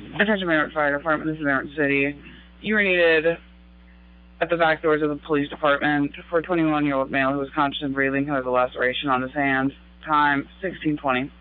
Attention Merritt Fire Department, this is Merritt City. You were needed at the back doors of the police department for a 21-year-old male who was conscious and breathing, who has a laceration on his hand. Time, 16:20.